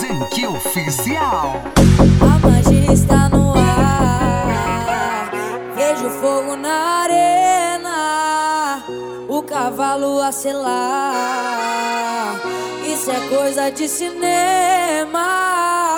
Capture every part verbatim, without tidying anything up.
Sync Oficial. A magia está no ar, vejo fogo na arena, o cavalo a selar, isso é coisa de cinema.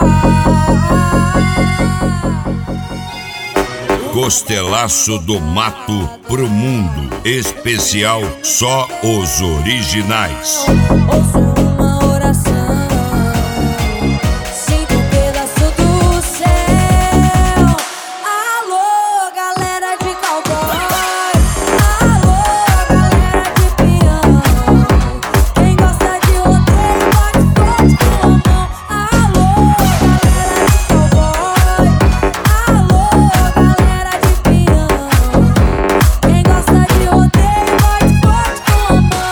Costelaço do Mato pro mundo, especial só os originais. Ouço uma oração, sinto um pedaço do céu. Alô, galera de cowboy, alô, galera de peão. Quem gosta de rodeio, bate forte com a mão. Alô, galera de cowboy, alô, galera de peão. Quem gosta de rodeio, bate forte com a mão.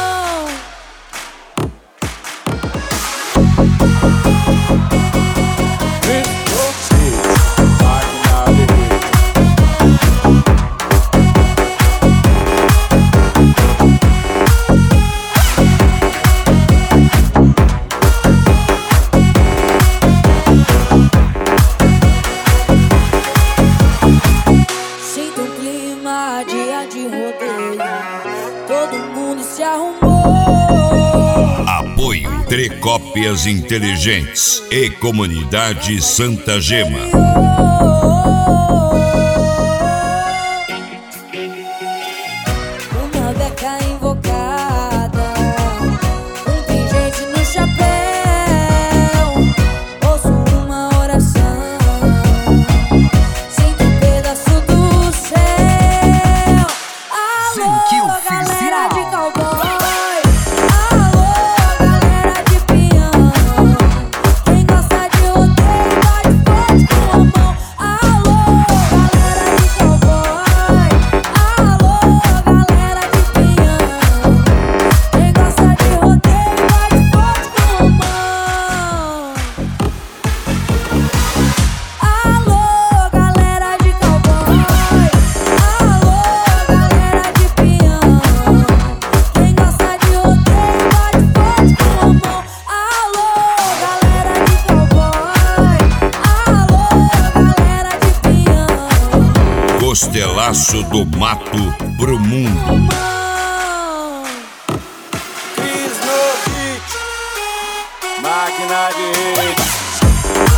Sinto um clima, dia de rodeio, todo mundo se arrumou. Apoio Trecópias Inteligentes e Comunidade Santa Gema. Uma beca invocada, um pingente no chapéu. Ouço uma oração, sinto um pedaço do céu. Sync Alô, Oficial. galera de cowboy, alô, galera de peão. Quem gosta de rodeio, bate forte com a mão. Alô, galera de cowboy, alô, galera de peão. Quem gosta de rodeio, bate forte com a mão. Alô, galera de cowboy, alô, galera de peão. Quem gosta de rodeio, bate forte com a mão. Alô, galera de cowboy, alô, galera de peão. Costelaço do Mato pro mundo. Mão. Cris no beat, máquina de hits.